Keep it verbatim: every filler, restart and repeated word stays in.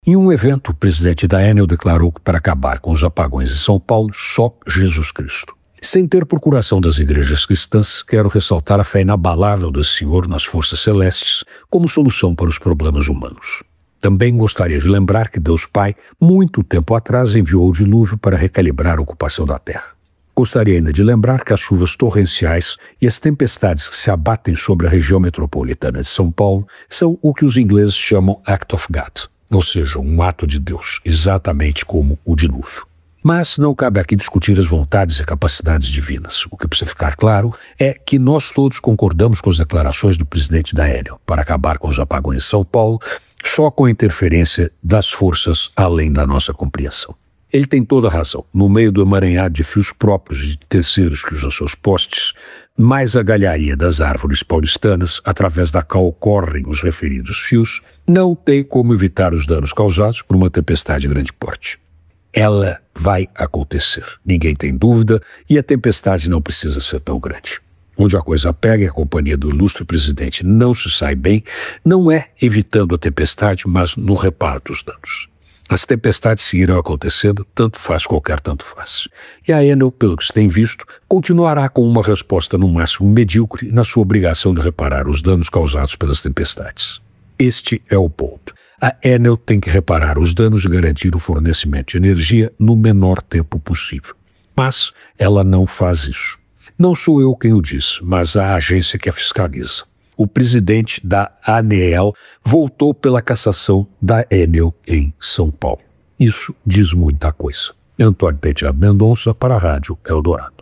Em um evento, o presidente da Enel declarou que para acabar com os apagões em São Paulo, só Jesus Cristo. Sem ter procuração das igrejas cristãs, quero ressaltar a fé inabalável do Senhor nas forças celestes como solução para os problemas humanos. Também gostaria de lembrar que Deus Pai, muito tempo atrás, enviou o dilúvio para recalibrar a ocupação da terra. Gostaria ainda de lembrar que as chuvas torrenciais e as tempestades que se abatem sobre a região metropolitana de São Paulo são o que os ingleses chamam Act of God, ou seja, um ato de Deus, exatamente como o dilúvio. Mas não cabe aqui discutir as vontades e capacidades divinas. O que precisa ficar claro é que nós todos concordamos com as declarações do presidente da Enel para acabar com os apagões em São Paulo, só com a interferência das forças além da nossa compreensão. Ele tem toda a razão. No meio do emaranhado de fios próprios e de terceiros que usam seus postes, mais a galharia das árvores paulistanas, através da qual correm os referidos fios, não tem como evitar os danos causados por uma tempestade de grande porte. Ela vai acontecer, ninguém tem dúvida, e a tempestade não precisa ser tão grande. Onde a coisa pega e a companhia do ilustre presidente não se sai bem, não é evitando a tempestade, mas no reparo dos danos. As tempestades seguirão acontecendo, tanto faz qualquer tanto faz. E a Enel, pelo que se tem visto, continuará com uma resposta no máximo medíocre na sua obrigação de reparar os danos causados pelas tempestades. Este é o ponto. A Enel tem que reparar os danos e garantir o fornecimento de energia no menor tempo possível. Mas ela não faz isso. Não sou eu quem o diz, mas a agência que a fiscaliza. O presidente da ANEEL voltou pela cassação da Enel em São Paulo. Isso diz muita coisa. Antônio Penteado Mendonça para a Rádio Eldorado.